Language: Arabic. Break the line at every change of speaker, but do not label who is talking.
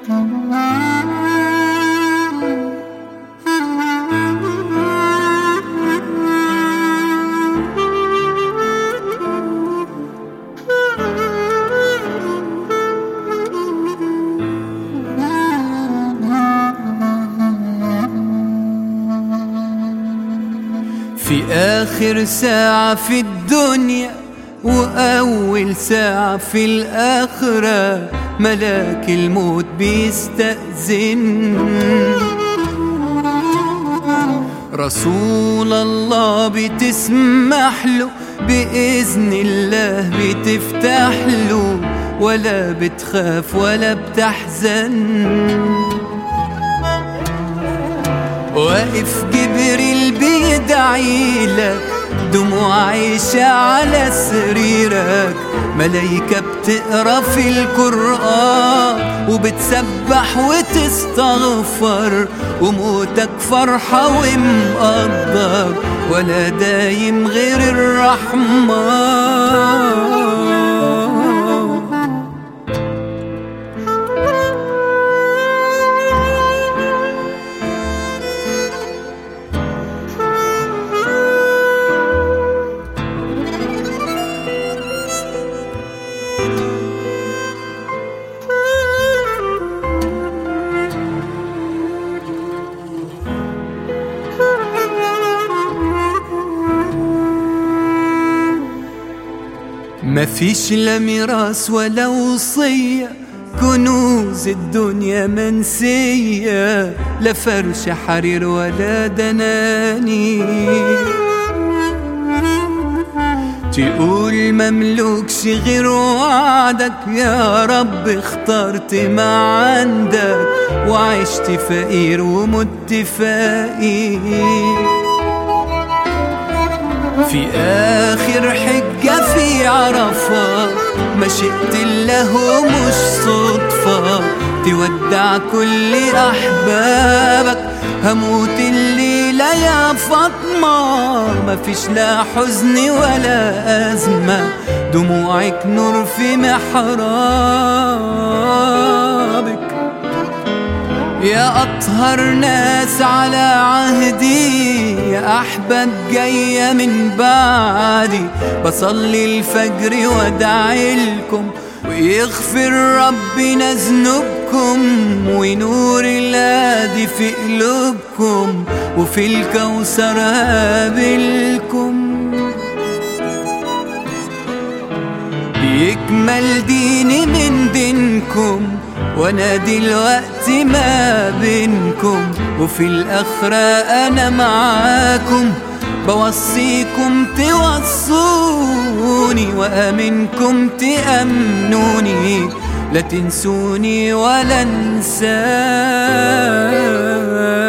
في آخر ساعة في الدنيا وأول ساعة في الآخرة ملاك الموت بيستأذن. رسول الله بتسمح له بإذن الله بتفتح له، ولا بتخاف ولا بتحزن. واقف جبريل بيدعيلك، دموع عايشة على سريرك، ملايكة بتقرا في القرآن وبتسبح وتستغفر، وموتك فرحة ومقدر، ولا دايم غير الرحمن. مفيش لا ميراث ولا وصية، كنوز الدنيا منسية، لا فرش حرير ولا دنانير. تقول مملوكش غير وعدك، يا رب اخترت ما عندك، وعشت فقير ومت فقير. في آخر حجة في عرفة مشيت الله مش صدفة، تودع كل أحبابك، هموت الليلة يا فاطمة. مفيش لا حزن ولا أزمة، دموعك نور في محرابك. يا أطهر ناس على عهدي، يا أحباب جاية من بعدي، بصلي الفجر وادعيلكم، ويغفر ربنا ذنوبكم، ونور الهادي في قلوبكم، وفي الكوثر هقابلكم. يكمل ديني من دينكم، وانا دلوقتي ما بينكم، وفي الآخرة انا معاكم، بوصيكم توصوني، وامنكم تأمنوني، لا تنسوني ولا انساكم.